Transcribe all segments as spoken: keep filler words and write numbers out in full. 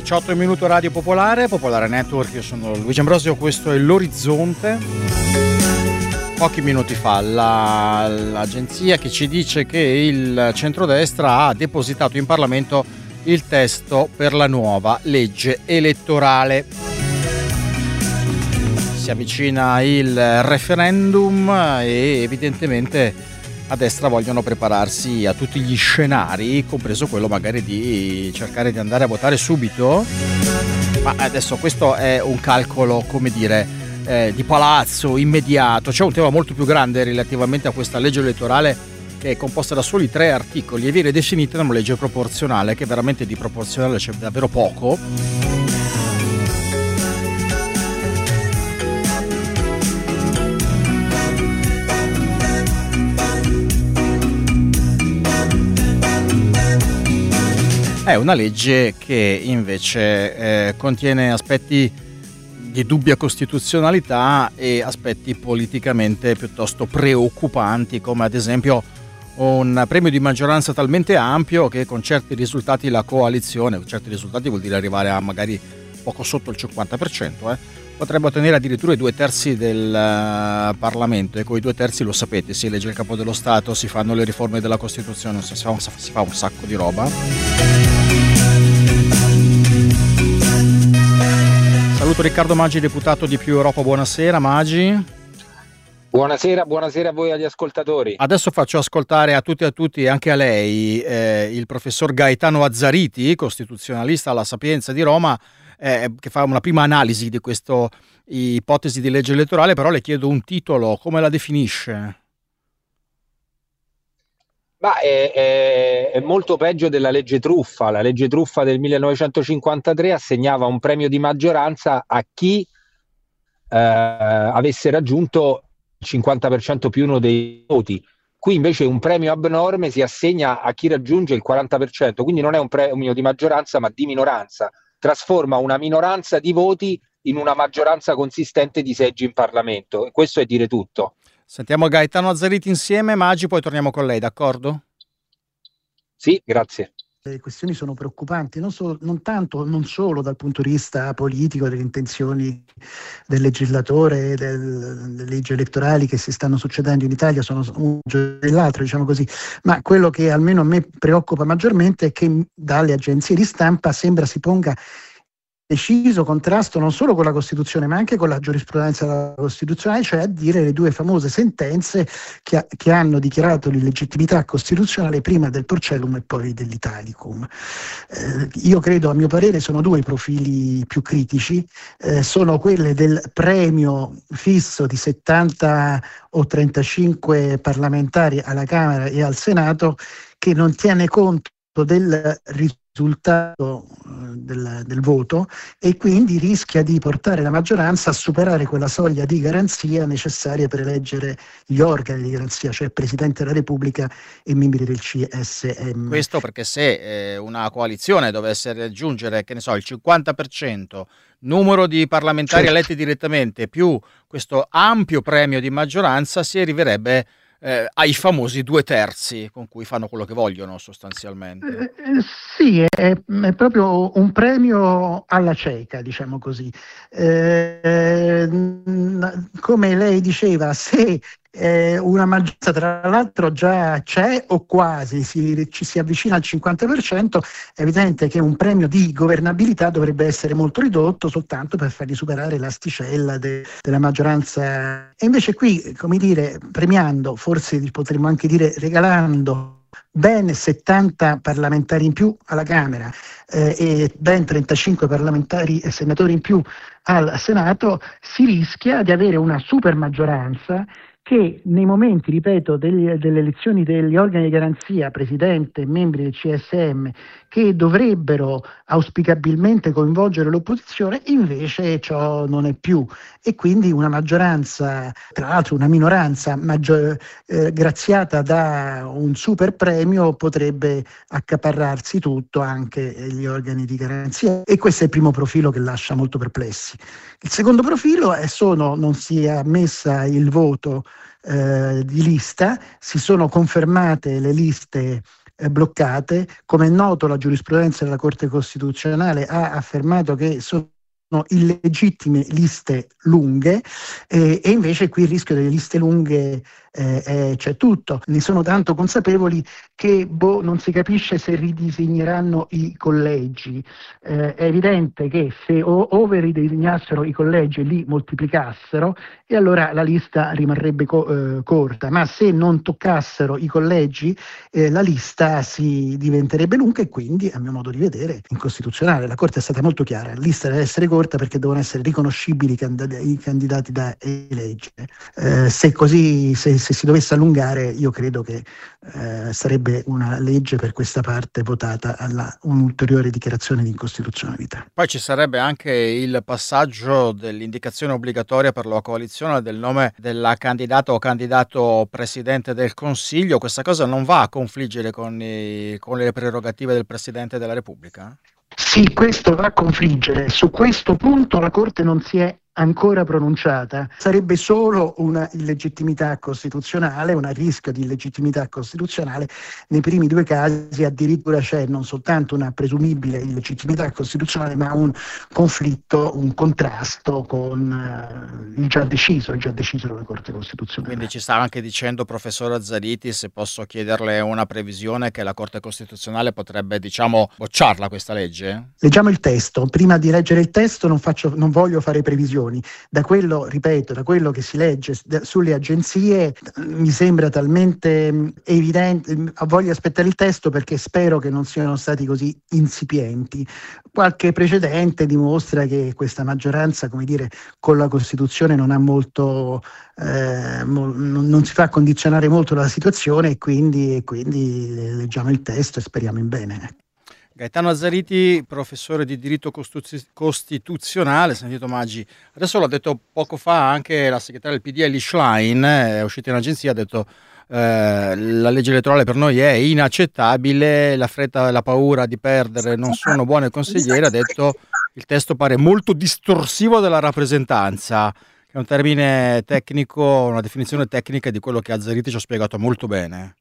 diciotto minuto Radio Popolare, Popolare Network, io sono Luigi Ambrosio, questo è l'Orizzonte. Pochi minuti fa la, l'agenzia che ci dice che il centrodestra ha depositato in Parlamento il testo per la nuova legge elettorale. Si avvicina il referendum e evidentemente a destra vogliono prepararsi a tutti gli scenari, compreso quello magari di cercare di andare a votare subito. Ma adesso questo è un calcolo, come dire, eh, di palazzo, immediato. C'è un tema molto più grande relativamente a questa legge elettorale, che è composta da soli tre articoli e viene definita una legge proporzionale, che veramente di proporzionale c'è davvero poco. È una legge che invece eh, contiene aspetti di dubbia costituzionalità e aspetti politicamente piuttosto preoccupanti, come ad esempio un premio di maggioranza talmente ampio che con certi risultati la coalizione, con certi risultati vuol dire arrivare a magari poco sotto il cinquanta per cento, eh, potrebbe ottenere addirittura i due terzi del uh, Parlamento, e con i due terzi lo sapete, si elegge il capo dello Stato, si fanno le riforme della Costituzione, si fa, si fa un sacco di roba. Saluto Riccardo Maggi, deputato di Più Europa. Buonasera Maggi. Buonasera, buonasera a voi agli ascoltatori. Adesso faccio ascoltare a tutti e a tutti, anche a lei, eh, il professor Gaetano Azzariti, costituzionalista alla Sapienza di Roma, eh, che fa una prima analisi di questa ipotesi di legge elettorale, però le chiedo un titolo, come la definisce? Ma è, è, è molto peggio della legge truffa. La legge truffa del millenovecentocinquantatré assegnava un premio di maggioranza a chi eh, avesse raggiunto il cinquanta per cento più uno dei voti. Qui invece un premio abnorme si assegna a chi raggiunge il quaranta per cento, quindi non è un premio di maggioranza ma di minoranza. Trasforma una minoranza di voti in una maggioranza consistente di seggi in Parlamento, e questo è dire tutto. Sentiamo Gaetano Azzariti insieme, Maggi, poi torniamo con lei, d'accordo? Sì, grazie. Le questioni sono preoccupanti, non, solo, non tanto, non solo dal punto di vista politico, delle intenzioni del legislatore, del, delle leggi elettorali che si stanno succedendo in Italia, sono un dell'altro, diciamo così, ma quello che almeno a me preoccupa maggiormente è che dalle agenzie di stampa sembra si ponga deciso contrasto non solo con la Costituzione ma anche con la giurisprudenza della Costituzionale, cioè a dire le due famose sentenze che, ha, che hanno dichiarato l'illegittimità costituzionale prima del Porcellum e poi dell'Italicum. Eh, io credo, a mio parere, sono due i profili più critici, eh, sono quelle del premio fisso di settanta o trentacinque parlamentari alla Camera e al Senato, che non tiene conto del risultato del, del voto, e quindi rischia di portare la maggioranza a superare quella soglia di garanzia necessaria per eleggere gli organi di garanzia, cioè Presidente della Repubblica e membri del C S M. Questo perché se eh, una coalizione dovesse raggiungere, che ne so, il cinquanta per cento numero di parlamentari certo. eletti direttamente più questo ampio premio di maggioranza, si arriverebbe Eh, ai famosi due terzi con cui fanno quello che vogliono sostanzialmente. Eh, sì, è, è proprio un premio alla cieca, diciamo così. Eh, come lei diceva, se eh, una maggioranza tra l'altro già c'è o quasi si, ci si avvicina al cinquanta per cento, è evidente che un premio di governabilità dovrebbe essere molto ridotto soltanto per fargli superare l'asticella de, della maggioranza. E invece qui, come dire, premiando, forse potremmo anche dire regalando ben settanta parlamentari in più alla Camera eh, e ben trentacinque parlamentari e senatori in più al Senato, si rischia di avere una super maggioranza che nei momenti, ripeto, degli, delle elezioni degli organi di garanzia, Presidente e membri del C S M, che dovrebbero auspicabilmente coinvolgere l'opposizione, invece ciò non è più, e quindi una maggioranza, tra l'altro una minoranza maggior, eh, graziata da un super premio, potrebbe accaparrarsi tutto, anche gli organi di garanzia, e questo è il primo profilo che lascia molto perplessi. Il secondo profilo è sono non si è ammessa il voto eh, di lista, si sono confermate le liste eh, bloccate. Come è noto, la giurisprudenza della Corte Costituzionale ha affermato che sono illegittime liste lunghe, eh, e invece qui il rischio delle liste lunghe eh, eh, c'è tutto. Ne sono tanto consapevoli che boh, non si capisce se ridisegneranno i collegi. Eh, è evidente che se o, ove ridisegnassero i collegi e li moltiplicassero, e allora la lista rimarrebbe co- eh, corta, ma se non toccassero i collegi eh, la lista si diventerebbe lunga e quindi, a mio modo di vedere, incostituzionale. La Corte è stata molto chiara: la lista deve essere corta perché devono essere riconoscibili i, candid- i candidati da eleggere. Eh, se così, se, se si dovesse allungare, io credo che eh, sarebbe una legge per questa parte votata alla un'ulteriore dichiarazione di incostituzionalità. Poi ci sarebbe anche il passaggio dell'indicazione obbligatoria per la coalizione del nome della candidata o candidato presidente del Consiglio. Questa cosa non va a confliggere con, i, con le prerogative del Presidente della Repubblica? Sì, questo va a confliggere. Su questo punto la Corte non si è ancora pronunciata. Sarebbe solo una illegittimità costituzionale, un rischio di illegittimità costituzionale. Nei primi due casi addirittura c'è non soltanto una presumibile illegittimità costituzionale, ma un conflitto, un contrasto con uh, il già deciso, il già deciso dalla Corte Costituzionale. Quindi ci sta anche dicendo, professor Azzariti, se posso chiederle una previsione, che la Corte Costituzionale potrebbe, diciamo, bocciarla questa legge? Leggiamo il testo. Prima di leggere il testo non, faccio, non voglio fare previsioni. Da quello, ripeto, da quello che si legge sulle agenzie mi sembra talmente evidente. Voglio aspettare il testo perché spero che non siano stati così insipienti. Qualche precedente dimostra che questa maggioranza, come dire, con la Costituzione non ha molto, eh, mo, non, non si fa condizionare molto la situazione, e quindi, e quindi leggiamo il testo e speriamo in bene. Gaetano Azzariti, professore di diritto costituzionale. Sentito Maggi, adesso l'ha detto poco fa anche la segretaria del P D L Schlein, è uscita in agenzia, ha detto eh, la legge elettorale per noi è inaccettabile, la fretta e la paura di perdere non sono buone consigliere. Ha detto il testo pare molto distorsivo della rappresentanza, che è un termine tecnico, una definizione tecnica di quello che Azzariti ci ha spiegato molto bene.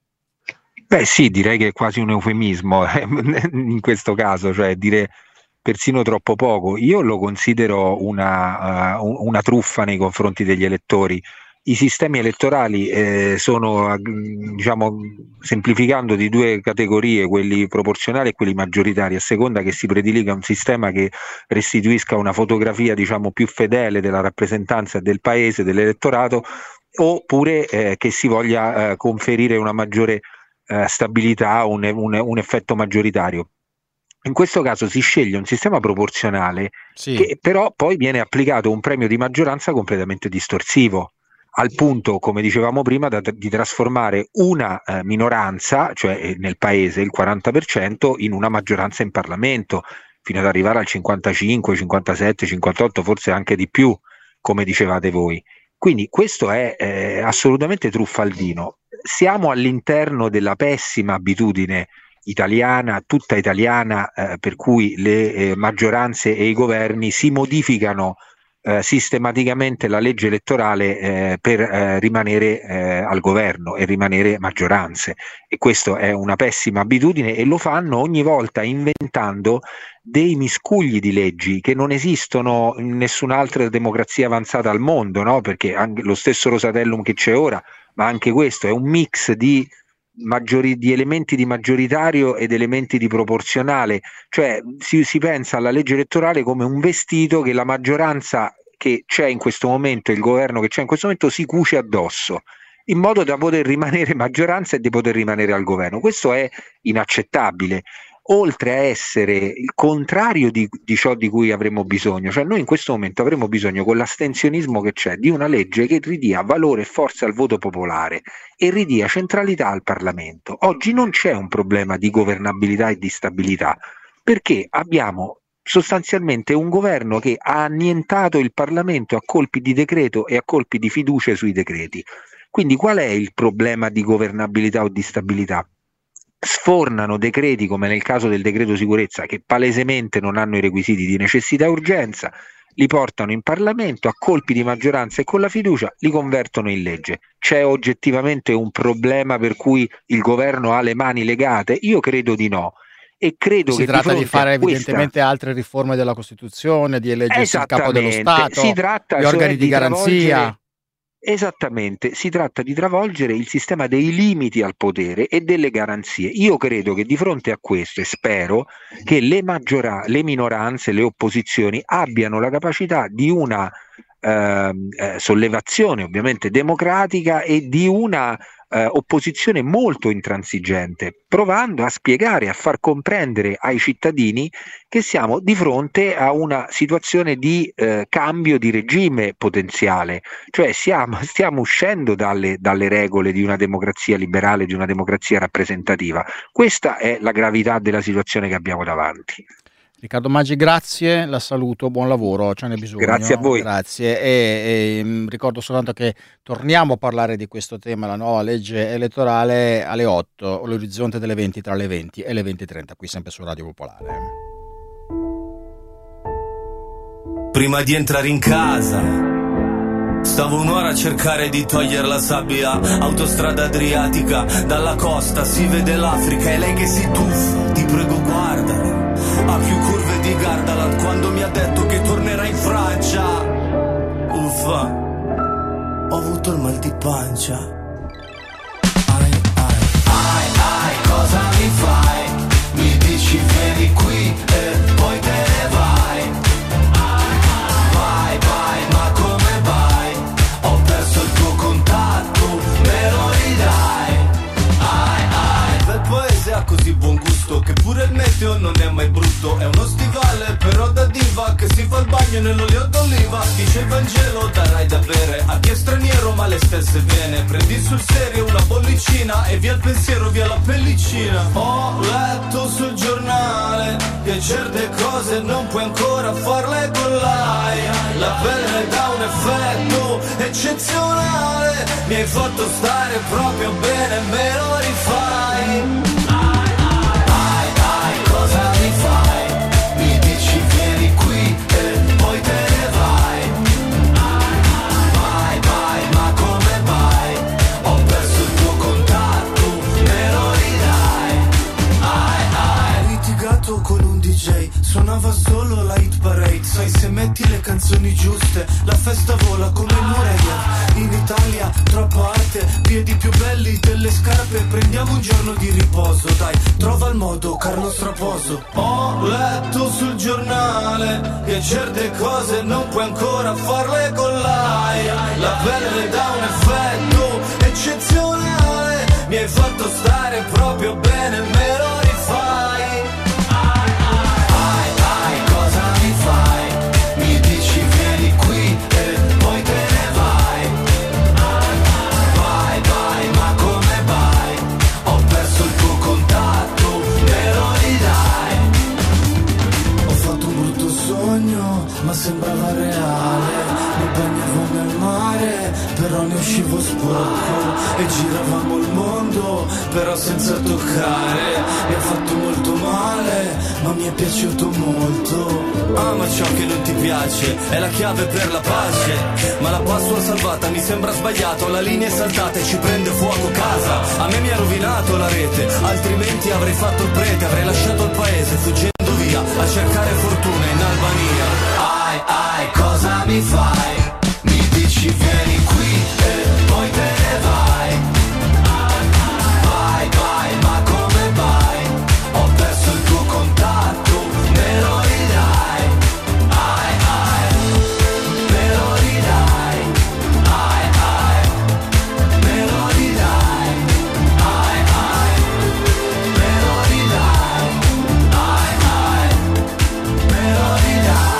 Beh sì, direi che è quasi un eufemismo in questo caso, cioè dire persino troppo poco. Io lo considero una, uh, una truffa nei confronti degli elettori. I sistemi elettorali eh, sono, diciamo, semplificando, di due categorie, quelli proporzionali e quelli maggioritari, a seconda che si prediliga un sistema che restituisca una fotografia, diciamo, più fedele della rappresentanza del paese, dell'elettorato, oppure eh, che si voglia eh, conferire una maggiore Uh, stabilità, un, un, un effetto maggioritario. In questo caso si sceglie un sistema proporzionale, sì, che però poi viene applicato un premio di maggioranza completamente distorsivo, al punto, come dicevamo prima, da, di trasformare una uh, minoranza, cioè nel paese il quaranta per cento, in una maggioranza in Parlamento, fino ad arrivare al cinquantacinque, cinquantasette, cinquantotto, forse anche di più, come dicevate voi. Quindi questo è eh, assolutamente truffaldino. Siamo all'interno della pessima abitudine italiana, tutta italiana, eh, per cui le eh, maggioranze e i governi si modificano eh, sistematicamente la legge elettorale eh, per eh, rimanere eh, al governo e rimanere maggioranze, e questa è una pessima abitudine, e lo fanno ogni volta inventando dei miscugli di leggi che non esistono in nessun'altra democrazia avanzata al mondo, no? Perché anche lo stesso Rosatellum che c'è ora, ma anche questo è un mix di, maggiori, di elementi di maggioritario ed elementi di proporzionale, cioè si, si pensa alla legge elettorale come un vestito che la maggioranza che c'è in questo momento, il governo che c'è in questo momento, si cuce addosso, in modo da poter rimanere maggioranza e di poter rimanere al governo. Questo è inaccettabile, oltre a essere il contrario di, di ciò di cui avremmo bisogno. Cioè noi in questo momento avremmo bisogno, con l'astensionismo che c'è, di una legge che ridia valore e forza al voto popolare e ridia centralità al Parlamento. Oggi non c'è un problema di governabilità e di stabilità, perché abbiamo sostanzialmente un governo che ha annientato il Parlamento a colpi di decreto e a colpi di fiducia sui decreti. Quindi qual è il problema di governabilità o di stabilità? Sfornano decreti, come nel caso del decreto sicurezza, che palesemente non hanno i requisiti di necessità e urgenza, li portano in Parlamento a colpi di maggioranza e con la fiducia li convertono in legge. C'è oggettivamente un problema per cui il governo ha le mani legate? Io credo di no. E credo si che tratta di, di fare questa... evidentemente altre riforme della Costituzione, di eleggersi il capo dello Stato, si tratta, gli organi cioè, di, di garanzia. Esattamente, si tratta di travolgere il sistema dei limiti al potere e delle garanzie. Io credo che di fronte a questo, e spero che le, maggiora- le minoranze, le opposizioni abbiano la capacità di una eh, eh, sollevazione ovviamente democratica e di una eh, opposizione molto intransigente, provando a spiegare, a far comprendere ai cittadini che siamo di fronte a una situazione di eh, cambio di regime potenziale, cioè siamo, stiamo uscendo dalle, dalle regole di una democrazia liberale, di una democrazia rappresentativa. Questa è la gravità della situazione che abbiamo davanti. Riccardo Maggi, grazie, la saluto, buon lavoro, ce n'è bisogno. Grazie a voi. Grazie e, e ricordo soltanto che torniamo a parlare di questo tema, la nuova legge elettorale, alle otto, l'orizzonte delle venti, tra le venti e le venti e trenta, qui sempre su Radio Popolare. Prima di entrare in casa stavo un'ora a cercare di togliere la sabbia. Autostrada Adriatica, dalla costa si vede l'Africa e lei che si tuffa, ti prego guardala. Ha più curve di Gardaland quando mi ha detto che tornerà in Francia. Uffa, ho avuto il mal di pancia. Ai, ai, ai, ai, cosa mi fai? Mi dici vieni qui e poi te ne vai. Vai, vai, ma come vai? Ho perso il tuo contatto, me lo ridai. Ai, ai, bel paese ha così buon gusto che pure il meteo non è mai brutto. È uno stivale però da diva che si fa il bagno nell'olio d'oliva. Dice il Vangelo darai da bere a chi è straniero ma le stesse viene. Prendi sul serio una bollicina e via il pensiero, via la pellicina. Ho letto sul giornale che certe cose non puoi ancora farle con l'A I. La pelle dà un effetto eccezionale. Mi hai fatto stare proprio bene, me lo rifai. Con un D J suonava solo la hit parade. Sai, se metti le canzoni giuste la festa vola come Nureyev. In Italia troppa arte, piedi più belli delle scarpe. Prendiamo un giorno di riposo, dai, trova il modo, Carlo Straposo. Ho letto sul giornale che certe cose non puoi ancora farle con l'A I. La pelle dà un effetto eccezionale. Mi hai fatto stare proprio bene, me lo rifai. Ma sembrava reale, mi bagnavo nel mare, però ne uscivo sporco e giravamo il mondo, però senza toccare. Mi ha fatto molto male, ma mi è piaciuto molto. Ama ciò che non ti piace, è la chiave per la pace. Ma la password salvata mi sembra sbagliato, la linea è saltata e ci prende fuoco casa. A me mi ha rovinato la rete, altrimenti avrei fatto il prete, avrei lasciato il paese fuggendo via a cercare fortuna in Albania. Ai, ai, cosa mi fai? Mi dici vieni qui e poi te ne vai. Vai, vai, ma come vai? Ho perso il tuo contatto, me lo ridai. Ai, ai, me lo ridai. Ai, ai, me lo ridai. Ai, ai, me lo ridai. Ai, ai, me lo ridai.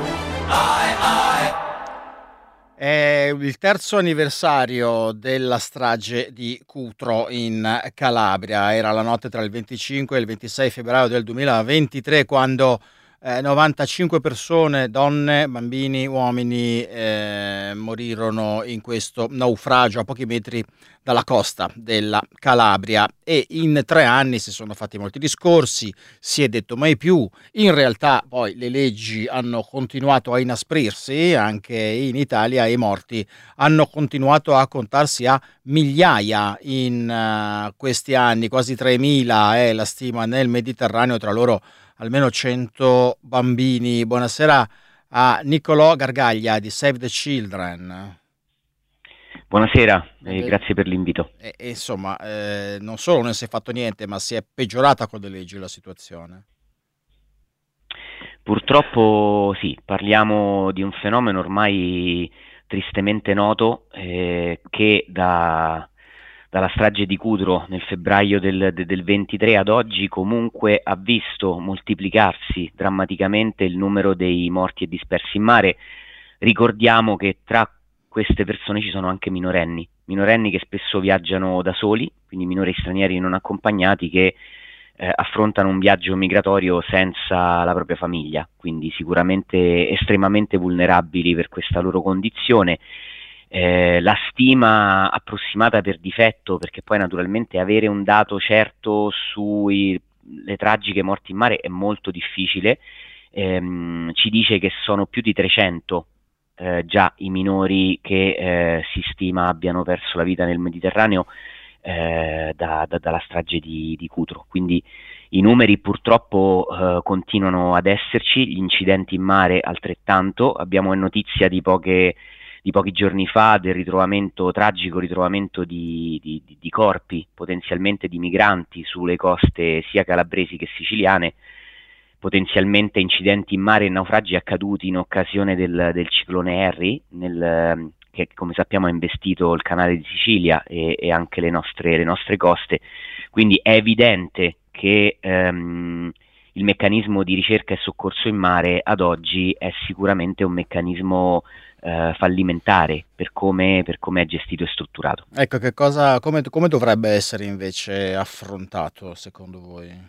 È il terzo anniversario della strage di Cutro in Calabria. Era la notte tra il venticinque e il ventisei febbraio del duemilaventitré quando eh, novantacinque persone, donne, bambini, uomini, eh, morirono in questo naufragio a pochi metri dalla costa della Calabria, e in tre anni si sono fatti molti discorsi, si è detto mai più. In realtà poi le leggi hanno continuato a inasprirsi anche in Italia e i morti hanno continuato a contarsi a migliaia in uh, questi anni, quasi tremila è la stima nel Mediterraneo, tra loro almeno cento bambini. Buonasera a Niccolò Gargaglia di Save the Children. Buonasera, eh, grazie per l'invito. E, e insomma, eh, non solo non si è fatto niente, ma si è peggiorata con le leggi la situazione. Purtroppo sì, parliamo di un fenomeno ormai tristemente noto, eh, che da, dalla strage di Cutro nel febbraio del, del ventitré ad oggi comunque ha visto moltiplicarsi drammaticamente il numero dei morti e dispersi in mare. Ricordiamo che tra queste persone ci sono anche minorenni, minorenni che spesso viaggiano da soli, quindi minori stranieri non accompagnati che eh, affrontano un viaggio migratorio senza la propria famiglia, quindi sicuramente estremamente vulnerabili per questa loro condizione. Eh, la stima approssimata per difetto, perché poi naturalmente avere un dato certo sulle tragiche morti in mare è molto difficile, ehm, ci dice che sono più di trecento Eh, già i minori che eh, si stima abbiano perso la vita nel Mediterraneo eh, da, da, dalla strage di, di Cutro. Quindi i numeri purtroppo eh, continuano ad esserci, gli incidenti in mare altrettanto. Abbiamo notizia di, poche, di pochi giorni fa del ritrovamento, tragico ritrovamento di, di, di corpi potenzialmente di migranti sulle coste sia calabresi che siciliane, potenzialmente incidenti in mare e naufragi accaduti in occasione del, del ciclone Harry, nel, che come sappiamo ha investito il canale di Sicilia e, e anche le nostre, le nostre coste. Quindi è evidente che ehm, il meccanismo di ricerca e soccorso in mare ad oggi è sicuramente un meccanismo eh, fallimentare per come, per come è gestito e strutturato. Ecco, che cosa, come, come dovrebbe essere invece affrontato secondo voi?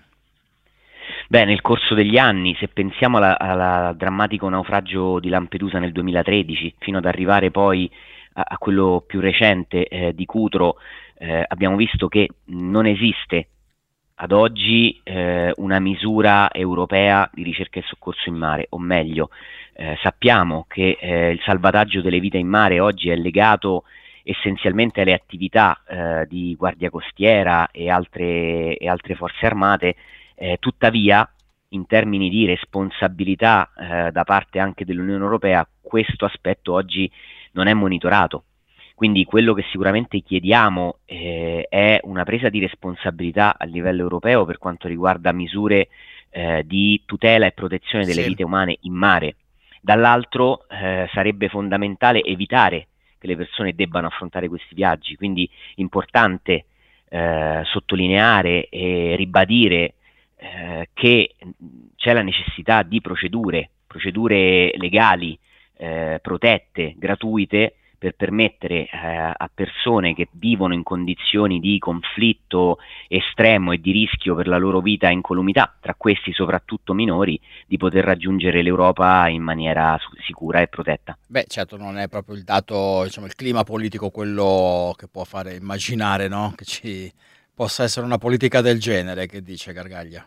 Beh, nel corso degli anni, se pensiamo al drammatico naufragio di Lampedusa nel duemilatredici, fino ad arrivare poi a, a quello più recente eh, di Cutro, eh, abbiamo visto che non esiste ad oggi eh, una misura europea di ricerca e soccorso in mare, o meglio, eh, sappiamo che eh, il salvataggio delle vite in mare oggi è legato essenzialmente alle attività eh, di guardia costiera e altre, e altre forze armate. Eh, tuttavia, in termini di responsabilità eh, da parte anche dell'Unione Europea, questo aspetto oggi non è monitorato. Quindi quello che sicuramente chiediamo eh, è una presa di responsabilità a livello europeo per quanto riguarda misure eh, di tutela e protezione delle Sì. vite umane in mare. Dall'altro eh, sarebbe fondamentale evitare che le persone debbano affrontare questi viaggi, quindi importante eh, sottolineare e ribadire Eh, che c'è la necessità di procedure, procedure legali eh, protette, gratuite, per permettere eh, a persone che vivono in condizioni di conflitto estremo e di rischio per la loro vita e incolumità, tra questi soprattutto minori, di poter raggiungere l'Europa in maniera sicura e protetta. Beh, certo, non è proprio il dato, diciamo, il clima politico quello che può fare immaginare, no? Che ci possa essere una politica del genere, che dice Gargaglia?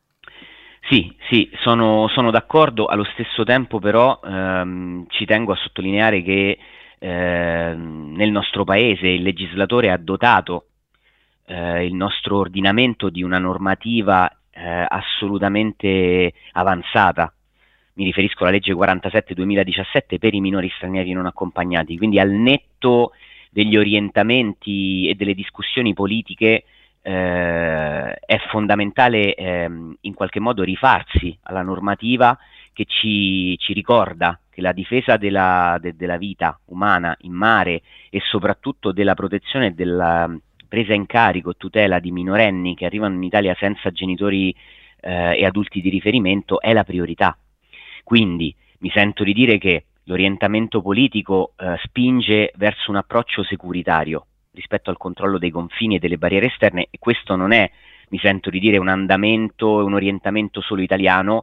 Sì, sì, sono, sono d'accordo. Allo stesso tempo però ehm, ci tengo a sottolineare che ehm, nel nostro paese il legislatore ha dotato eh, il nostro ordinamento di una normativa eh, assolutamente avanzata. Mi riferisco alla legge quarantasette duemiladiciassette per i minori stranieri non accompagnati, quindi al netto degli orientamenti e delle discussioni politiche eh, è fondamentale ehm, in qualche modo rifarsi alla normativa che ci, ci ricorda che la difesa della, de, della vita umana in mare e soprattutto della protezione e della presa in carico e tutela di minorenni che arrivano in Italia senza genitori eh, e adulti di riferimento è la priorità. Quindi mi sento di dire che l'orientamento politico eh, spinge verso un approccio securitario rispetto al controllo dei confini e delle barriere esterne, e questo non è, mi sento di dire, un andamento e un orientamento solo italiano,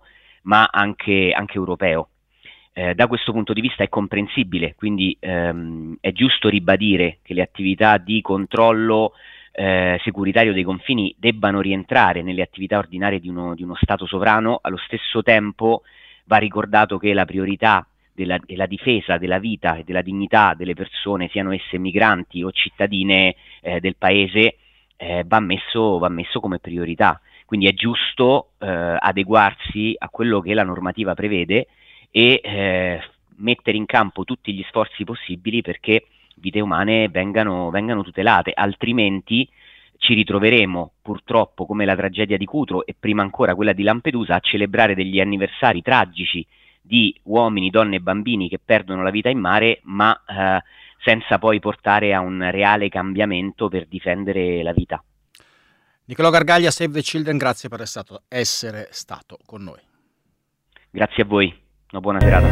ma anche, anche europeo. Eh, da questo punto di vista è comprensibile, quindi ehm, è giusto ribadire che le attività di controllo eh, securitario dei confini debbano rientrare nelle attività ordinarie di uno, di uno Stato sovrano. Allo stesso tempo va ricordato che la priorità della, della difesa della vita e della dignità delle persone, siano esse migranti o cittadine eh, del paese, eh, va messo, va messo come priorità. Quindi è giusto eh, adeguarsi a quello che la normativa prevede e eh, mettere in campo tutti gli sforzi possibili perché vite umane vengano, vengano tutelate, altrimenti ci ritroveremo purtroppo, come la tragedia di Cutro e prima ancora quella di Lampedusa, a celebrare degli anniversari tragici di uomini, donne e bambini che perdono la vita in mare, ma eh, senza poi portare a un reale cambiamento per difendere la vita. Nicolò Gargaglia, Save the Children, grazie per essere stato con noi. Grazie a voi, una buona serata.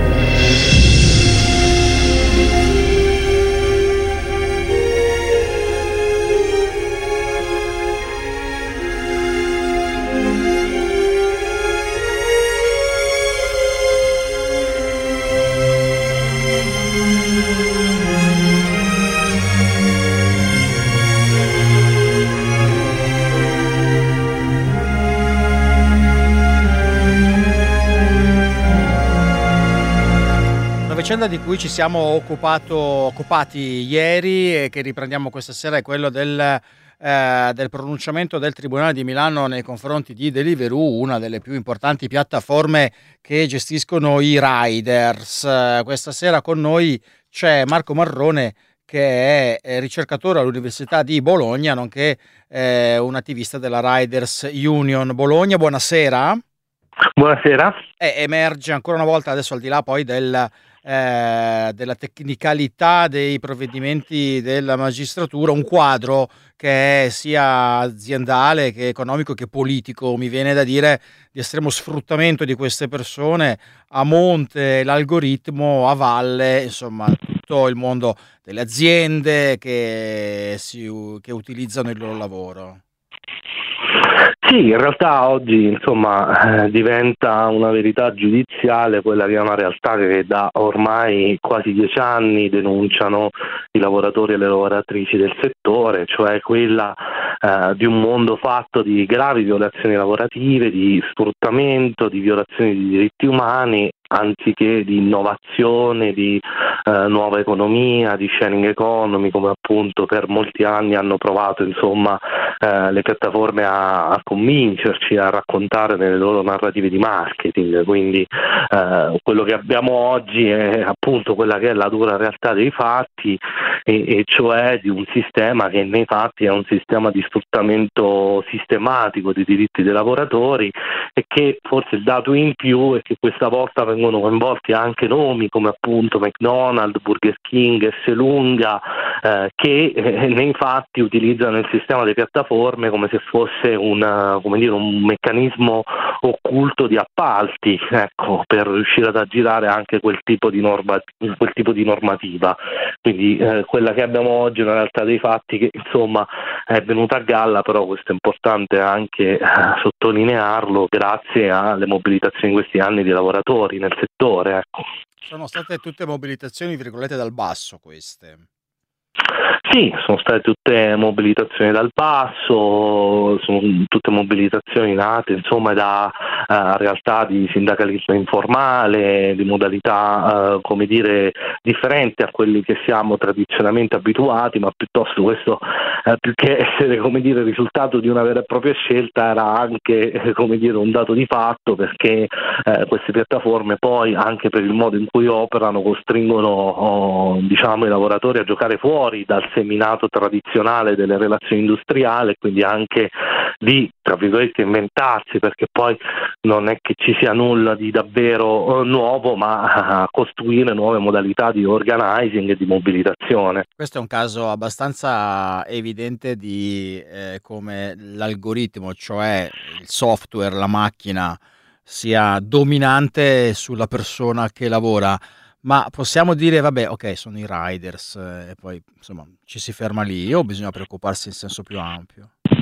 Vicenda di cui ci siamo occupato, occupati ieri e che riprendiamo questa sera è quello del, eh, del pronunciamento del Tribunale di Milano nei confronti di Deliveroo, una delle più importanti piattaforme che gestiscono i riders. Eh, questa sera con noi c'è Marco Marrone, che è ricercatore all'Università di Bologna, nonché eh, un attivista della Riders Union Bologna. Buonasera. Buonasera. E emerge ancora una volta, adesso al di là poi del Eh, della tecnicalità dei provvedimenti della magistratura, un quadro che è sia aziendale che economico che politico, mi viene da dire, di estremo sfruttamento di queste persone, a monte l'algoritmo, a valle insomma tutto il mondo delle aziende che, si, che utilizzano il loro lavoro. Sì, in realtà oggi insomma eh, diventa una verità giudiziale quella che è una realtà che da ormai quasi dieci anni denunciano i lavoratori e le lavoratrici del settore, cioè quella eh, di un mondo fatto di gravi violazioni lavorative, di sfruttamento, di violazioni di diritti umani, anziché di innovazione, di eh, nuova economia, di sharing economy, come appunto per molti anni hanno provato insomma eh, le piattaforme a, a convincerci, a raccontare nelle loro narrative di marketing. Quindi eh, quello che abbiamo oggi è appunto quella che è la dura realtà dei fatti, e, e cioè di un sistema che nei fatti è un sistema di sfruttamento sistematico dei diritti dei lavoratori, e che forse il dato in più è che questa volta vengono coinvolti anche nomi come appunto McDonald's, Burger King, Esselunga, eh, che eh, nei fatti utilizzano il sistema delle piattaforme come se fosse una, come dire, un meccanismo occulto di appalti, ecco, per riuscire ad aggirare anche quel tipo di, norma, quel tipo di normativa. Quindi eh, quella che abbiamo oggi è una realtà dei fatti che insomma è venuta a galla, però questo è importante anche eh, sottolinearlo, grazie alle mobilitazioni in questi anni di lavoratori nel settore. Ecco. Sono state tutte mobilitazioni virgolette dal basso queste. Sì, sono state tutte mobilitazioni dal basso, sono tutte mobilitazioni nate insomma da uh, realtà di sindacalismo informale, di modalità uh, come dire differenti a quelli che siamo tradizionalmente abituati, ma piuttosto questo uh, più che essere come dire il risultato di una vera e propria scelta era anche eh, come dire un dato di fatto, perché uh, queste piattaforme poi anche per il modo in cui operano costringono oh, diciamo i lavoratori a giocare fuori dal seminato tradizionale delle relazioni industriali, quindi anche di tra virgolette inventarsi, perché poi non è che ci sia nulla di davvero uh, nuovo, ma uh, costruire nuove modalità di organizing e di mobilitazione. Questo è un caso abbastanza evidente di eh, come l'algoritmo, cioè il software, la macchina, sia dominante sulla persona che lavora. Ma possiamo dire, vabbè, ok, sono i riders eh, e poi insomma ci si ferma lì, o bisogna preoccuparsi in senso più ampio?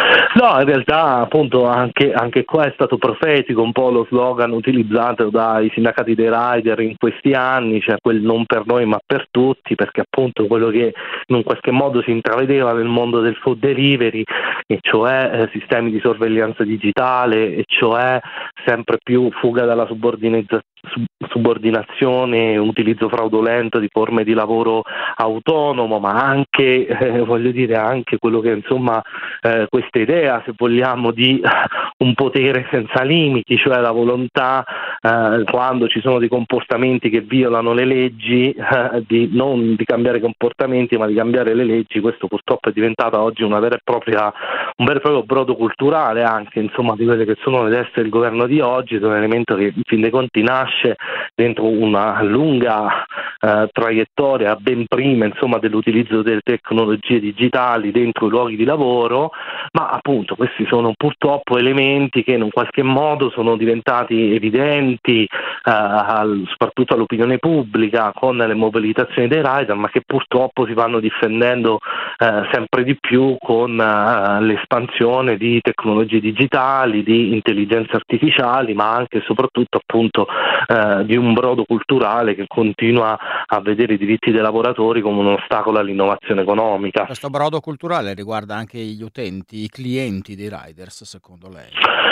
No, in realtà appunto anche, anche qua è stato profetico un po' lo slogan utilizzato dai sindacati dei rider in questi anni, cioè quel non per noi ma per tutti, perché appunto quello che in un qualche modo si intravedeva nel mondo del food delivery, e cioè eh, sistemi di sorveglianza digitale, e cioè sempre più fuga dalla subordinazzazione subordinazione, utilizzo fraudolento di forme di lavoro autonomo, ma anche eh, voglio dire anche quello che insomma eh, questa idea, se vogliamo, di un potere senza limiti, cioè la volontà eh, quando ci sono dei comportamenti che violano le leggi eh, di non di cambiare comportamenti ma di cambiare le leggi. Questo purtroppo è diventato oggi una vera e propria un vero e proprio brodo culturale anche insomma di quelle che sono le destre del governo di oggi. È un elemento che in fin dei conti nasce dentro una lunga eh, traiettoria ben prima insomma dell'utilizzo delle tecnologie digitali dentro i luoghi di lavoro, ma appunto questi sono purtroppo elementi che in un qualche modo sono diventati evidenti eh, al, soprattutto all'opinione pubblica con le mobilitazioni dei rider, ma che purtroppo si vanno difendendo eh, sempre di più con eh, l'espansione di tecnologie digitali, di intelligenze artificiali, ma anche e soprattutto appunto eh, di un brodo culturale che continua a vedere i diritti dei lavoratori come un ostacolo all'innovazione economica. Questo brodo culturale riguarda anche gli utenti, i clienti dei riders, secondo lei?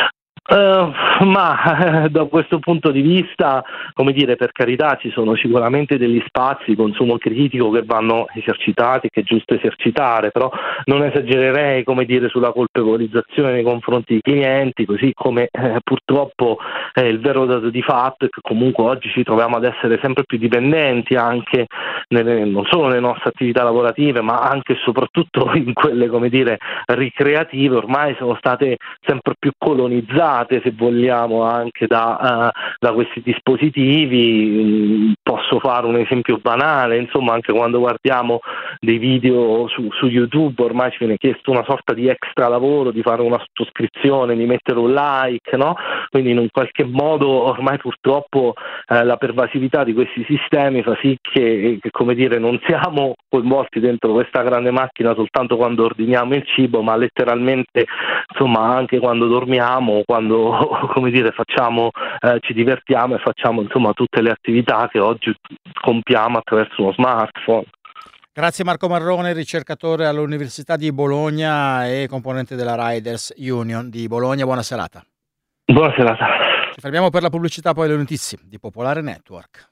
Uh, ma eh, da questo punto di vista, come dire, per carità ci sono sicuramente degli spazi di consumo critico che vanno esercitati, che è giusto esercitare, però non esagererei, come dire, sulla colpevolizzazione nei confronti dei clienti, così come eh, purtroppo eh, il vero dato di fatto è che comunque oggi ci troviamo ad essere sempre più dipendenti anche nelle, non solo nelle nostre attività lavorative, ma anche e soprattutto in quelle, come dire, ricreative. Ormai sono state sempre più colonizzate, se vogliamo, anche da, uh, da questi dispositivi. Posso fare un esempio banale, insomma, anche quando guardiamo dei video su, su YouTube ormai ci viene chiesto una sorta di extra lavoro, di fare una sottoscrizione, di mettere un like, no? Quindi in un qualche modo ormai purtroppo eh, la pervasività di questi sistemi fa sì che, che, come dire, non siamo coinvolti dentro questa grande macchina soltanto quando ordiniamo il cibo, ma letteralmente insomma anche quando dormiamo, quando, come dire, facciamo, eh, ci divertiamo e facciamo insomma tutte le attività che oggi compiamo attraverso uno smartphone. Grazie Marco Marrone, ricercatore all'Università di Bologna e componente della Riders Union di Bologna. Buona serata. Buona serata. Ci fermiamo per la pubblicità, poi le notizie di Popolare Network.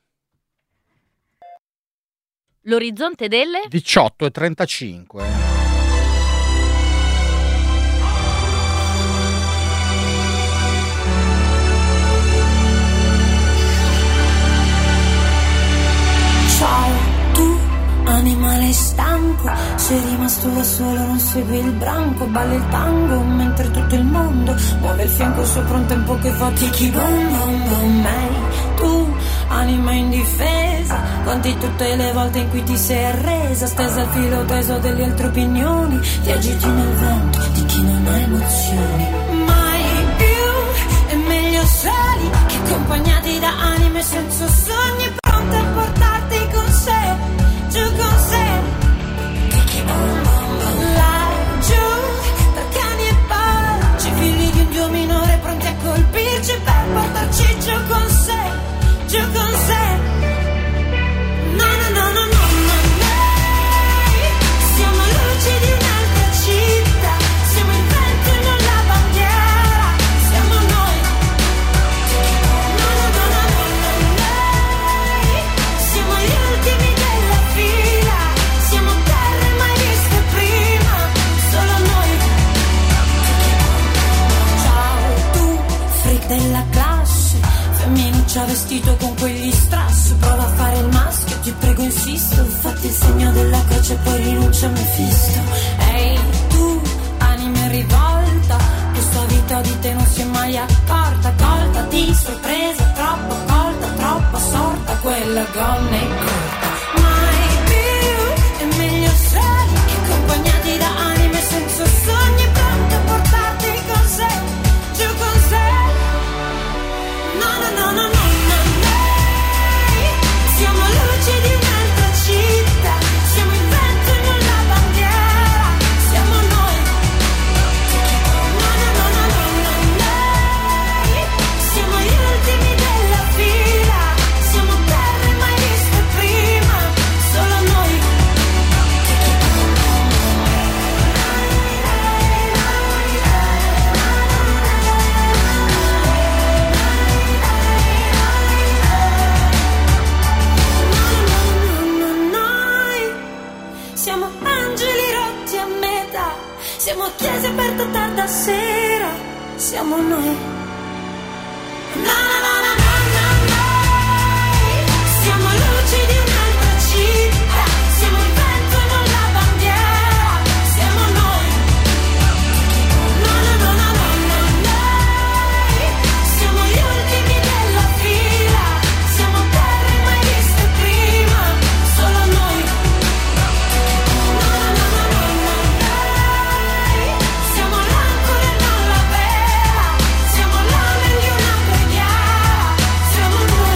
L'orizzonte delle diciotto e trentacinque. Animale stanco, sei rimasto da solo, non segui il branco, balli il tango mentre tutto il mondo muove il fianco sopra un tempo che fa tiki boom boom boom. Ehi, tu, anima indifesa, conti tutte le volte in cui ti sei arresa, stesa al filo teso delle altre opinioni, ti agiti nel vento di chi non ha emozioni. Mai più, è meglio soli che accompagnati da anime senza sogni, pronte a portarti con sé. Giù con sé, laggiù, tra cani e porci, figli di un dio minore pronti a colpirci per portarci giù con sé, giù con sé. No, no, no, no, no, no, noi siamo luci di un'altra città, siamo il vento e non la bandiera, siamo noi. No, no, no, no, no, no, noi siamo gli ultimi della fila, siamo terre mai viste prima, solo noi. Ciao tu, freak della classe, femminuccia vestito con quegli strass, prova a fare il maschio, ti prego insisto, fatti il segno della croce e poi rinuncia a Mefisto. Ehi tu, anima in rivolta, questa vita di te non si è mai accorta, colta di sorpresa, troppo colta, troppo assorta, quella gonna è corta. Mai più, è meglio soli che accompagnati da anime senza sogni, pronti a portarti con sé, giù con sé. No, no, no, no, no, no, noi siamo luci di un'altra città, siamo il vento e non la bandiera, siamo noi. siamo a chiesa aperta tarda sera, siamo noi. Na na na na na na na. Siamo luci di un'altra città, siamo il vento e non la bandiera, siamo noi. Na na na na na na na. Siamo gli ultimi della fila, siamo terre mai viste prima, solo noi. Na na na na na na na. Siamo l'ancore e non la vela, siamo l'ame di una preghiera, siamo noi.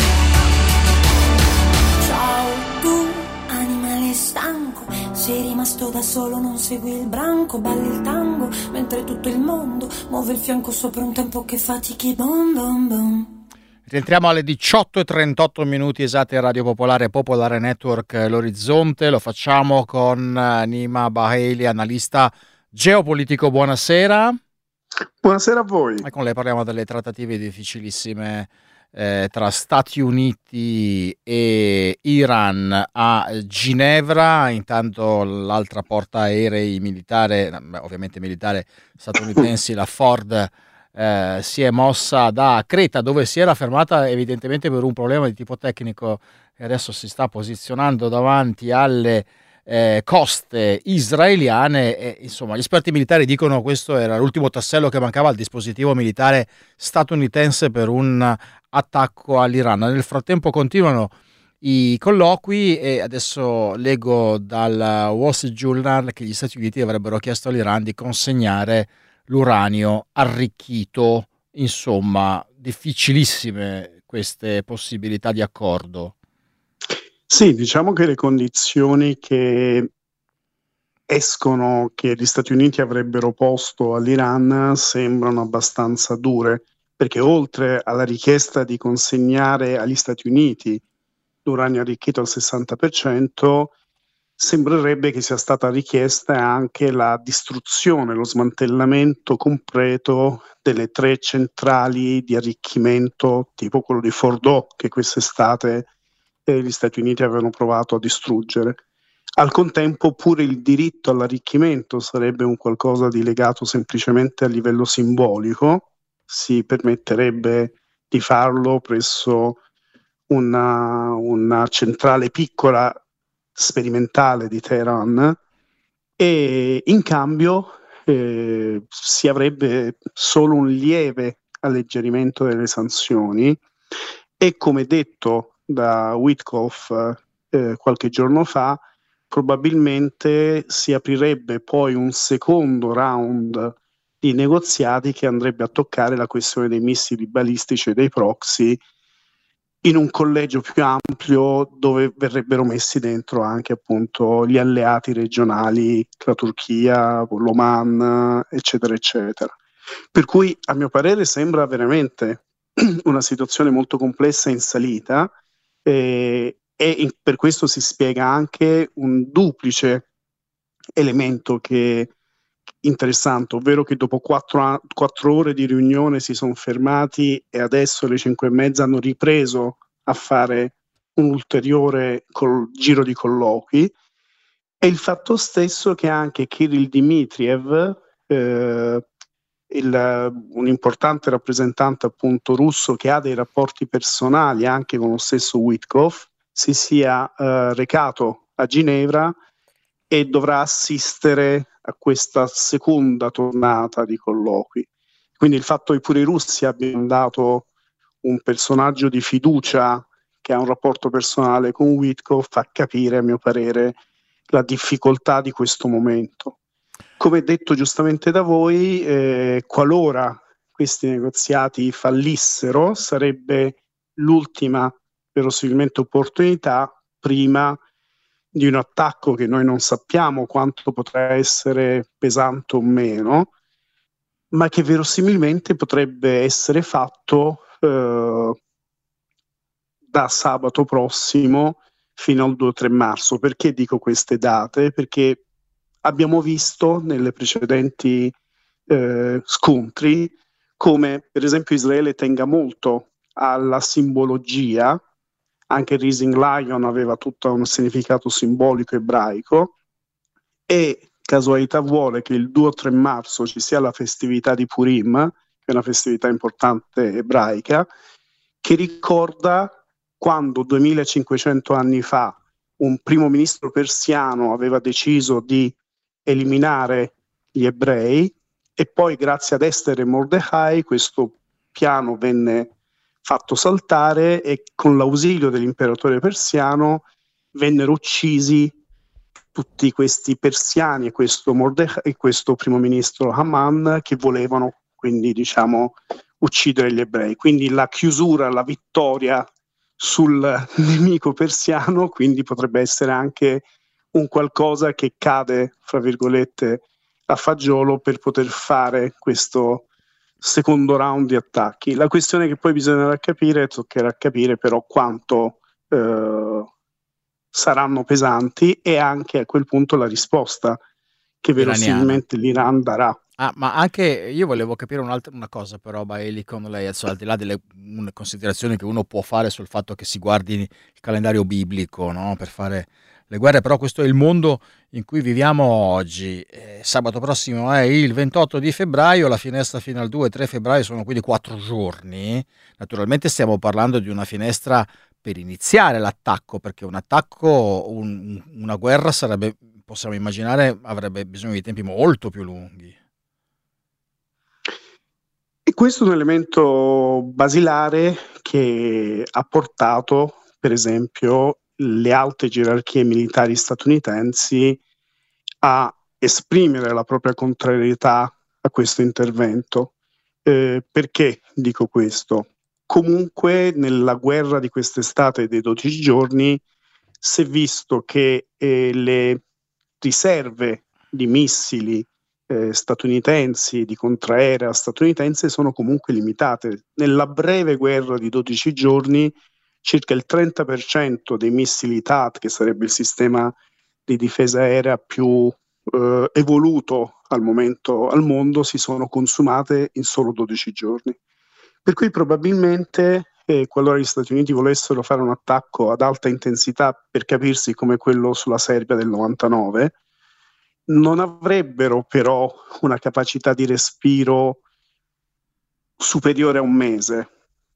Ciao tu, animale stanco, sei rimasto da solo, non segui il branco, balli il tango, mentre tutto il mondo muove il fianco sopra un tempo che fatichi, bom bom bom. Rientriamo alle diciotto e trentotto minuti esatti a Radio Popolare, Popolare Network L'Orizzonte. Lo facciamo con Nima Baheili, analista geopolitico. Buonasera. Buonasera a voi. E con lei parliamo delle trattative difficilissime eh, tra Stati Uniti e Iran a Ginevra. Intanto l'altra portaerei militare, beh, ovviamente militare statunitensi, la Ford, eh, si è mossa da Creta, dove si era fermata evidentemente per un problema di tipo tecnico, e adesso si sta posizionando davanti alle eh, coste israeliane. E, insomma, gli esperti militari dicono che questo era l'ultimo tassello che mancava al dispositivo militare statunitense per un attacco all'Iran. Nel frattempo continuano i colloqui e adesso leggo dal Wall Street Journal che gli Stati Uniti avrebbero chiesto all'Iran di consegnare l'uranio arricchito. Insomma, difficilissime queste possibilità di accordo. Sì, diciamo che le condizioni che escono, che gli Stati Uniti avrebbero posto all'Iran, sembrano abbastanza dure, perché oltre alla richiesta di consegnare agli Stati Uniti l'uranio arricchito al sessanta per cento, sembrerebbe che sia stata richiesta anche la distruzione, lo smantellamento completo delle tre centrali di arricchimento, tipo quello di Fordow, che quest'estate eh, gli Stati Uniti avevano provato a distruggere. Al contempo pure il diritto all'arricchimento sarebbe un qualcosa di legato semplicemente a livello simbolico, si permetterebbe di farlo presso una, una centrale piccola sperimentale di Teheran, e in cambio eh, si avrebbe solo un lieve alleggerimento delle sanzioni e, come detto da Witkoff eh, qualche giorno fa, probabilmente si aprirebbe poi un secondo round di negoziati che andrebbe a toccare la questione dei missili balistici e dei proxy, in un collegio più ampio dove verrebbero messi dentro anche appunto gli alleati regionali, la Turchia, l'Oman, eccetera, eccetera. Per cui, a mio parere, sembra veramente una situazione molto complessa in salita, eh, e in, per questo si spiega anche un duplice elemento che interessante, ovvero che dopo quattro, quattro ore di riunione si sono fermati e adesso alle cinque e mezza hanno ripreso a fare un ulteriore col, giro di colloqui, e il fatto stesso che anche Kirill Dmitriev, eh, il, un importante rappresentante appunto russo che ha dei rapporti personali anche con lo stesso Witkoff, si sia eh, recato a Ginevra e dovrà assistere a questa seconda tornata di colloqui. Quindi il fatto che pure i russi abbiano dato un personaggio di fiducia che ha un rapporto personale con Witkoff fa capire, a mio parere, la difficoltà di questo momento. Come detto giustamente da voi, eh, qualora questi negoziati fallissero, sarebbe l'ultima verosimilmente opportunità prima di un attacco che noi non sappiamo quanto potrà essere pesante o meno, ma che verosimilmente potrebbe essere fatto eh, da sabato prossimo fino al due o tre marzo. Perché dico queste date? Perché abbiamo visto nelle precedenti eh, scontri come per esempio Israele tenga molto alla simbologia. Anche Rising Lion aveva tutto un significato simbolico ebraico, e casualità vuole che il due o tre marzo ci sia la festività di Purim, che è una festività importante ebraica, che ricorda quando duemilacinquecento anni fa un primo ministro persiano aveva deciso di eliminare gli ebrei, e poi grazie ad Esther e Mordecai questo piano venne fatto saltare e con l'ausilio dell'imperatore persiano vennero uccisi tutti questi persiani e questo, Mordecai, e questo primo ministro Haman, che volevano quindi diciamo uccidere gli ebrei. Quindi la chiusura, la vittoria sul nemico persiano quindi potrebbe essere anche un qualcosa che cade, fra virgolette, a fagiolo per poter fare questo secondo round di attacchi. La questione che poi bisognerà capire, toccherà capire però quanto eh, saranno pesanti, e anche a quel punto la risposta che verosimilmente l'Iran darà. Ah, ma anche io volevo capire un'altra una cosa però, Baeli, con lei, adesso, al di là delle un, considerazioni che uno può fare sul fatto che si guardi il calendario biblico, no, per fare le guerre, però questo è il mondo in cui viviamo oggi. Eh, sabato prossimo è il ventotto di febbraio, la finestra fino al due tre febbraio sono quindi quattro giorni. Naturalmente stiamo parlando di una finestra per iniziare l'attacco, perché un attacco, un, una guerra sarebbe, possiamo immaginare, avrebbe bisogno di tempi molto più lunghi. E questo è un elemento basilare che ha portato, per esempio, le alte gerarchie militari statunitensi a esprimere la propria contrarietà a questo intervento. Eh, perché dico questo? Comunque nella guerra di quest'estate dei dodici giorni si è visto che eh, le riserve di missili eh, statunitensi, di contraerea statunitense, sono comunque limitate. Nella breve guerra di dodici giorni circa il trenta per cento dei missili T A D, che sarebbe il sistema di difesa aerea più eh, evoluto al momento al mondo, si sono consumate in solo dodici giorni. Per cui probabilmente, eh, qualora gli Stati Uniti volessero fare un attacco ad alta intensità, per capirsi come quello sulla Serbia del novantanove, non avrebbero però una capacità di respiro superiore a un mese.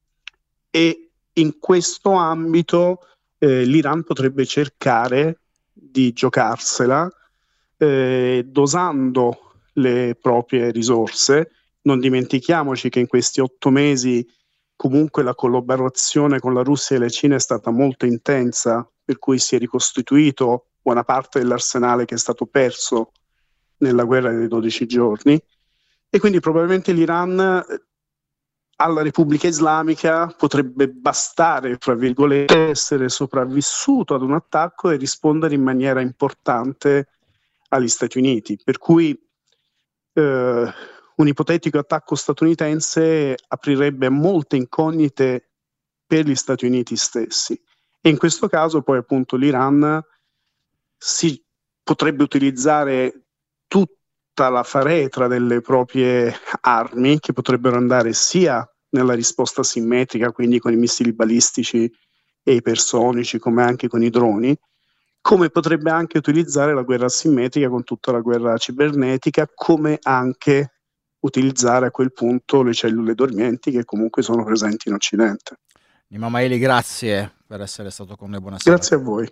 E in questo ambito eh, l'Iran potrebbe cercare di giocarsela eh, dosando le proprie risorse. Non dimentichiamoci che in questi otto mesi comunque la collaborazione con la Russia e la Cina è stata molto intensa, per cui si è ricostituito buona parte dell'arsenale che è stato perso nella guerra dei dodici giorni, e quindi probabilmente l'Iran alla Repubblica Islamica potrebbe bastare, fra virgolette, essere sopravvissuto ad un attacco e rispondere in maniera importante agli Stati Uniti. Per cui eh, un ipotetico attacco statunitense aprirebbe molte incognite per gli Stati Uniti stessi. E in questo caso poi appunto l'Iran si potrebbe utilizzare tutta la faretra delle proprie armi, che potrebbero andare sia nella risposta simmetrica, quindi con i missili balistici e ipersonici, come anche con i droni, come potrebbe anche utilizzare la guerra asimmetrica con tutta la guerra cibernetica, come anche utilizzare a quel punto le cellule dormienti che comunque sono presenti in Occidente. Nima Maeli, grazie per essere stato con noi, buonasera. Grazie a voi.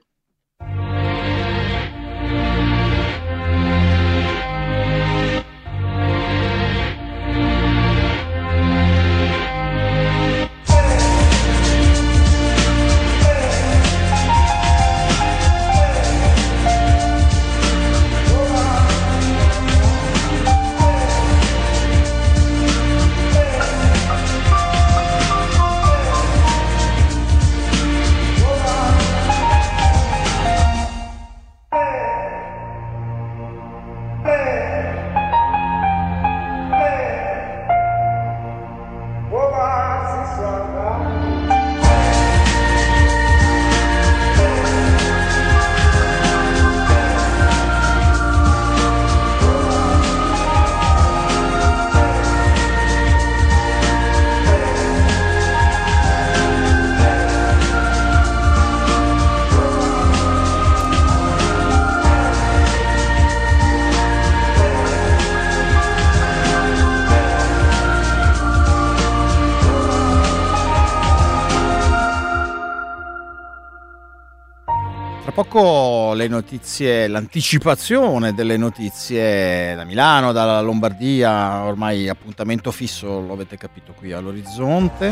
Tra poco le notizie, l'anticipazione delle notizie da Milano, dalla Lombardia, ormai appuntamento fisso, lo avete capito qui all'orizzonte.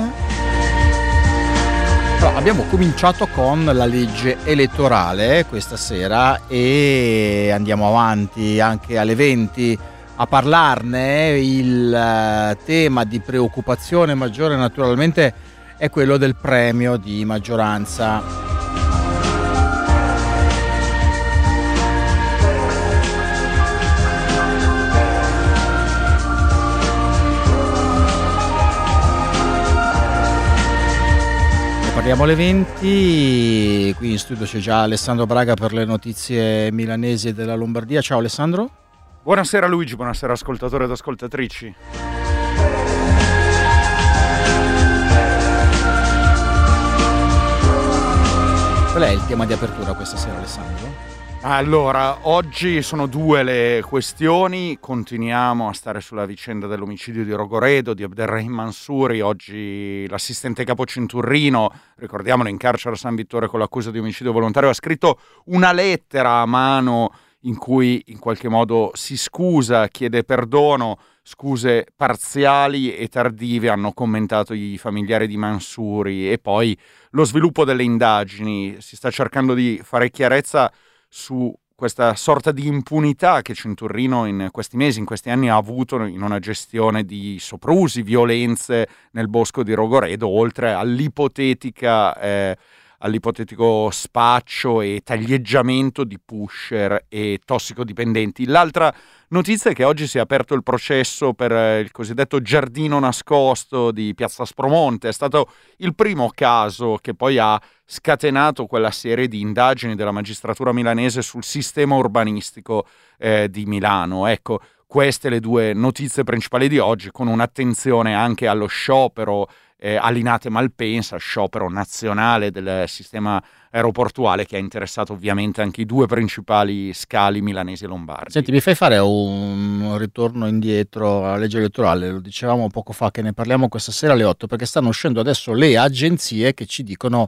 Però abbiamo cominciato con la legge elettorale questa sera e andiamo avanti anche alle venti a parlarne. Il tema di preoccupazione maggiore naturalmente è quello del premio di maggioranza. Parliamo alle venti, qui in studio c'è già Alessandro Braga per le notizie milanesi e della Lombardia. Ciao Alessandro. Buonasera Luigi, buonasera ascoltatori ed ascoltatrici. Qual è il tema di apertura questa sera, Alessandro? Allora, oggi sono due le questioni, continuiamo a stare sulla vicenda dell'omicidio di Rogoredo, di Abderrahim Mansouri. Oggi l'assistente capo Cinturrino, ricordiamolo, in carcere a San Vittore con l'accusa di omicidio volontario, ha scritto una lettera a mano in cui in qualche modo si scusa, chiede perdono, scuse parziali e tardive hanno commentato i familiari di Mansouri. E poi lo sviluppo delle indagini, si sta cercando di fare chiarezza su questa sorta di impunità che Cinturrino in questi mesi, in questi anni ha avuto in una gestione di soprusi, violenze nel bosco di Rogoredo, oltre all'ipotetica, eh, all'ipotetico spaccio e taglieggiamento di pusher e tossicodipendenti. L'altra notizia è che oggi si è aperto il processo per il cosiddetto giardino nascosto di Piazza Spromonte. È stato il primo caso che poi ha scatenato quella serie di indagini della magistratura milanese sul sistema urbanistico eh, di Milano. Ecco, queste le due notizie principali di oggi, con un'attenzione anche allo sciopero eh, a Linate Malpensa, sciopero nazionale del sistema aeroportuale che ha interessato ovviamente anche i due principali scali milanesi e lombardi. Senti, mi fai fare un ritorno indietro alla legge elettorale, lo dicevamo poco fa che ne parliamo questa sera alle otto, perché stanno uscendo adesso le agenzie che ci dicono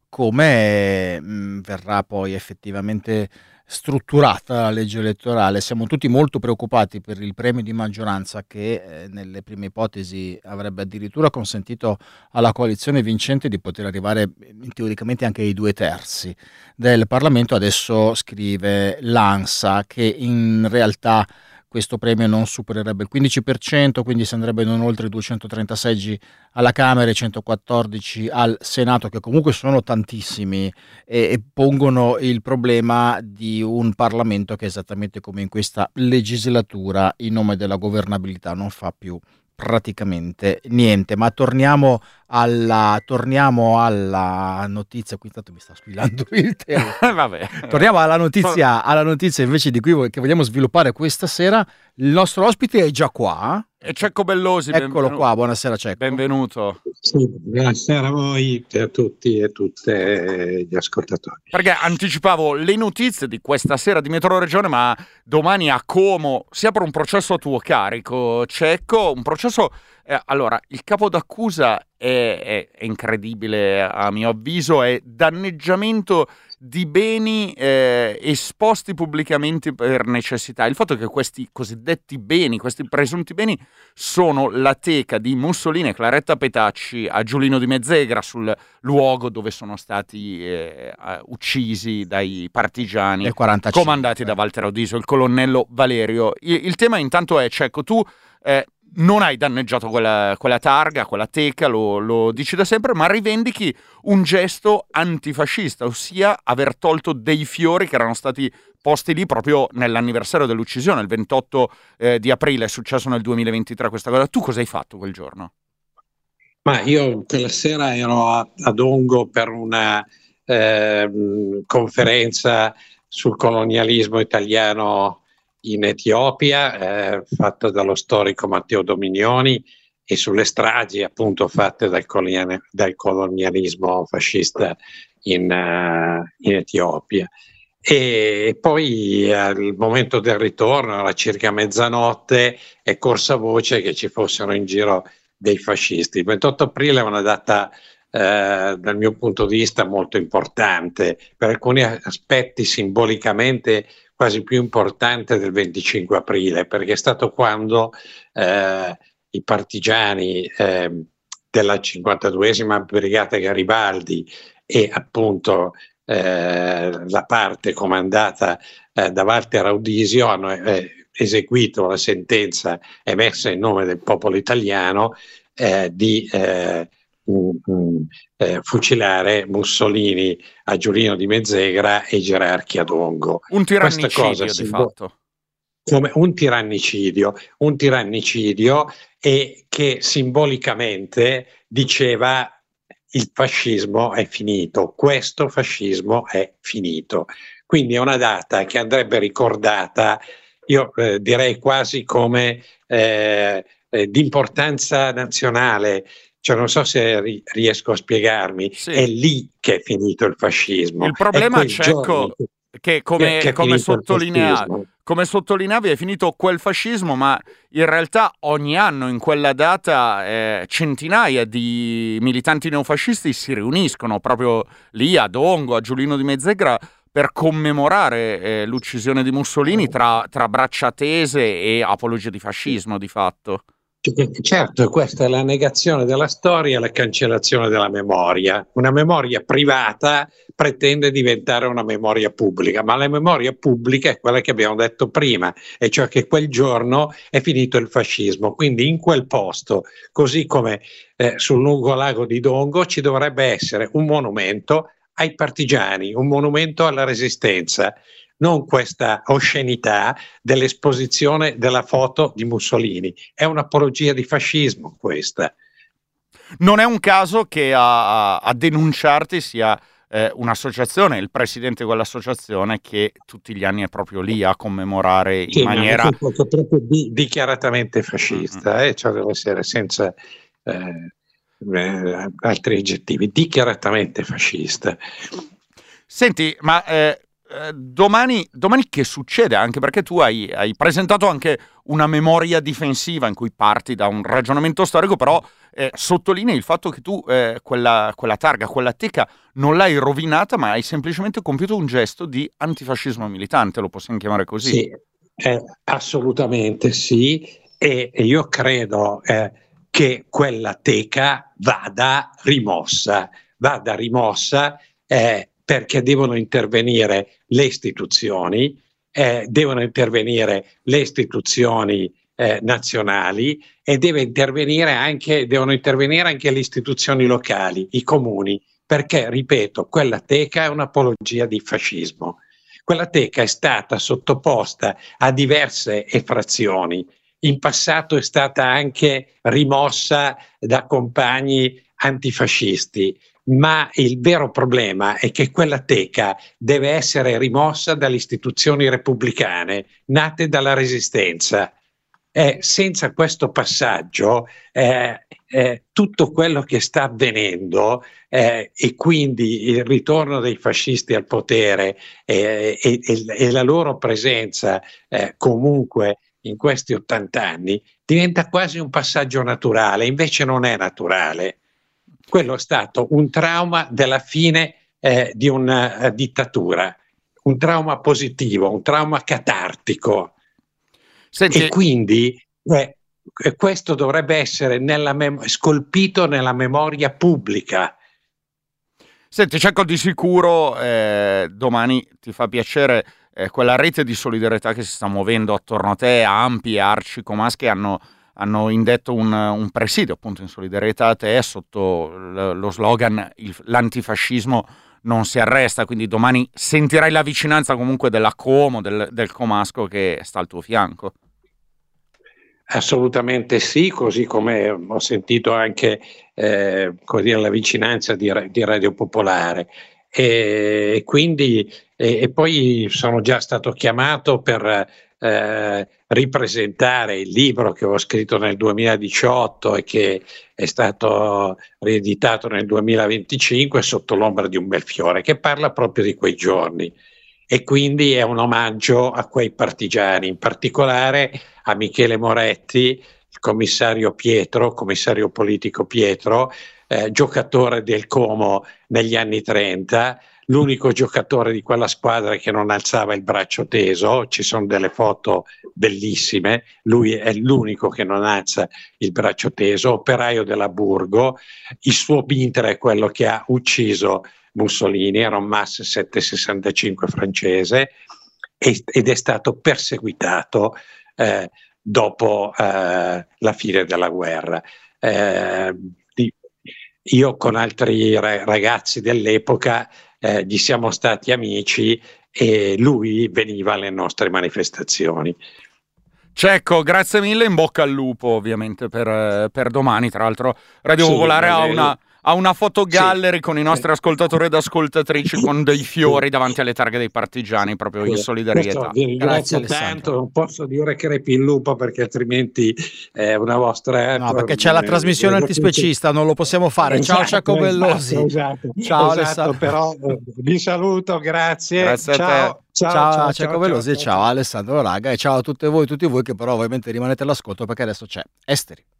come mh, verrà poi effettivamente strutturata la legge elettorale. Siamo tutti molto preoccupati per il premio di maggioranza che eh, nelle prime ipotesi avrebbe addirittura consentito alla coalizione vincente di poter arrivare teoricamente anche ai due terzi del Parlamento. Adesso scrive l'ANSA che in realtà questo premio non supererebbe il quindici per cento, quindi si andrebbe non oltre i duecentotrenta seggi alla Camera e centoquattordici al Senato, che comunque sono tantissimi e, e pongono il problema di un Parlamento che, esattamente come in questa legislatura, in nome della governabilità non fa più praticamente niente. Ma torniamo alla torniamo alla notizia. Qui intanto mi sta squillando il tema. Vabbè. Torniamo alla notizia alla notizia invece di cui che vogliamo sviluppare questa sera. Il nostro ospite è già qua. È Cecco Bellosi. Eccolo benvenuto. qua, buonasera Cecco. Benvenuto. Sì, buonasera a voi e a tutti e tutte gli ascoltatori. Perché anticipavo le notizie di questa sera di Metro Regione, ma domani a Como si apre un processo a tuo carico, Cecco, un processo... Eh, allora, il capo d'accusa è, è, è incredibile a mio avviso, è danneggiamento di beni eh, esposti pubblicamente per necessità. Il fatto è che questi cosiddetti beni, questi presunti beni, sono la teca di Mussolini e Claretta Petacci a Giulino di Mezzegra, sul luogo dove sono stati eh, uccisi dai partigiani comandati da Walter Audiso, il colonnello Valerio. Il, il tema intanto è, Cecco, tu... Eh, non hai danneggiato quella, quella targa, quella teca, lo, lo dici da sempre, ma rivendichi un gesto antifascista, ossia aver tolto dei fiori che erano stati posti lì proprio nell'anniversario dell'uccisione, il ventotto eh, di aprile, è successo nel duemilaventitré questa cosa. Tu cosa hai fatto quel giorno? Ma io quella sera ero a, a Dongo per una eh, conferenza sul colonialismo italiano in Etiopia, eh, fatta dallo storico Matteo Dominioni, e sulle stragi appunto fatte dal, colonial- dal colonialismo fascista in, uh, in Etiopia. E poi al momento del ritorno, alla circa mezzanotte, è corsa voce che ci fossero in giro dei fascisti. Il ventotto aprile è una data eh, dal mio punto di vista molto importante, per alcuni aspetti simbolicamente quasi più importante del venticinque aprile, perché è stato quando eh, i partigiani eh, della cinquantaduesima Brigata Garibaldi e appunto eh, la parte comandata eh, da Walter Audisio hanno eh, eseguito la sentenza emessa in nome del popolo italiano eh, di eh, mh, mh, eh, fucilare Mussolini a Giulino di Mezzegra e i gerarchi a Dongo. Un tirannicidio Questa cosa di simbol- fatto. come un tirannicidio, un tirannicidio e che simbolicamente diceva il fascismo è finito, questo fascismo è finito. Quindi è una data che andrebbe ricordata, io eh, direi quasi come eh, eh, di importanza nazionale, cioè non so se ri- riesco a spiegarmi, Sì. è lì che è finito il fascismo. Il problema, È quel Cecco, giorno che come, che- che è come, finito il sottolinea- fascismo. come sottolineavi è finito quel fascismo, ma in realtà ogni anno in quella data eh, centinaia di militanti neofascisti si riuniscono proprio lì a Dongo, a Giulino di Mezzegra, per commemorare eh, l'uccisione di Mussolini tra, tra braccia tese e apologia di fascismo di fatto. Certo, questa è la negazione della storia e la cancellazione della memoria. Una memoria privata pretende diventare una memoria pubblica, ma la memoria pubblica è quella che abbiamo detto prima, e cioè che quel giorno è finito il fascismo. Quindi in quel posto, così come eh, sul lungolago di Dongo, ci dovrebbe essere un monumento ai partigiani, un monumento alla resistenza. Non questa oscenità dell'esposizione della foto di Mussolini. È un'apologia di fascismo questa. Non è un caso che a, a, a denunciarti sia eh, un'associazione, il presidente di quell'associazione che tutti gli anni è proprio lì a commemorare Sì, in maniera... è proprio di, dichiaratamente fascista, mm-hmm. eh, cioè deve essere senza eh, eh, altri aggettivi, dichiaratamente fascista. Senti, ma... Eh, Domani, domani che succede? Anche perché tu hai, hai presentato anche una memoria difensiva in cui parti da un ragionamento storico, però eh, sottolinei il fatto che tu eh, quella, quella targa, quella teca non l'hai rovinata, ma hai semplicemente compiuto un gesto di antifascismo militante, lo possiamo chiamare così? Sì, eh, assolutamente sì, e, e io credo eh, che quella teca vada rimossa, vada rimossa eh, perché devono intervenire le istituzioni, eh, devono intervenire le istituzioni eh, nazionali e deve intervenire anche, devono intervenire anche le istituzioni locali, i comuni, perché, ripeto, quella teca è un'apologia di fascismo. Quella teca è stata sottoposta a diverse effrazioni. In passato è stata anche rimossa da compagni antifascisti. Ma il vero problema è che quella teca deve essere rimossa dalle istituzioni repubblicane nate dalla Resistenza. Eh, senza questo passaggio eh, eh, tutto quello che sta avvenendo eh, e quindi il ritorno dei fascisti al potere eh, e, e, e la loro presenza eh, comunque in questi ottanta anni diventa quasi un passaggio naturale, invece non è naturale. Quello è stato un trauma della fine eh, di una uh, dittatura, un trauma positivo, un trauma catartico. Senti, e quindi eh, questo dovrebbe essere nella mem- scolpito nella memoria pubblica. Senti, Cecco, di sicuro eh, domani ti fa piacere eh, quella rete di solidarietà che si sta muovendo attorno a te, Ampi e Arci Comasche hanno hanno indetto un, un presidio appunto in solidarietà a te sotto l- lo slogan il, l'antifascismo non si arresta, quindi domani sentirai la vicinanza comunque della Como, del, del Comasco che sta al tuo fianco. Assolutamente sì, così come ho sentito anche eh, così la vicinanza di, di Radio Popolare e quindi e, e poi sono già stato chiamato per Eh, ripresentare il libro che ho scritto nel duemiladiciotto e che è stato rieditato nel duemilaventicinque sotto l'ombra di un bel fiore, che parla proprio di quei giorni e quindi è un omaggio a quei partigiani, in particolare a Michele Moretti, commissario Pietro, commissario politico Pietro, eh, giocatore del Como negli anni trenta, l'unico giocatore di quella squadra che non alzava il braccio teso. Ci sono delle foto bellissime, lui è l'unico che non alza il braccio teso, operaio della Burgo. Il suo Binter è quello che ha ucciso Mussolini, era un Mass settecentosessantacinque francese, ed è stato perseguitato eh, dopo eh, la fine della guerra. Eh, io con altri ragazzi dell'epoca eh, gli siamo stati amici e lui veniva alle nostre manifestazioni. Cecco, grazie mille, in bocca al lupo ovviamente per, per domani. Tra l'altro Radio Sì, Popolare ha eh, una, ha una fotogallery sì. con i nostri ascoltatori ed ascoltatrici con dei fiori davanti alle targhe dei partigiani, proprio in solidarietà. Questo vi ringrazio Grazie, tanto, non posso dire crepi il lupo perché altrimenti è una vostra... No, perché c'è la eh, trasmissione eh, antispecista, non lo possiamo fare. Ciao Esatto, Cecco Bellosi. esatto, esatto, Ciao esatto, Alessandro. però eh, vi saluto, grazie. Grazie a ciao, te. ciao, Ciao, ciao, Cecco ciao, Bellosi, ciao, ciao, ciao. Alessandro Raga e ciao a tutte voi, tutti voi che però ovviamente rimanete all'ascolto perché adesso c'è Esteri.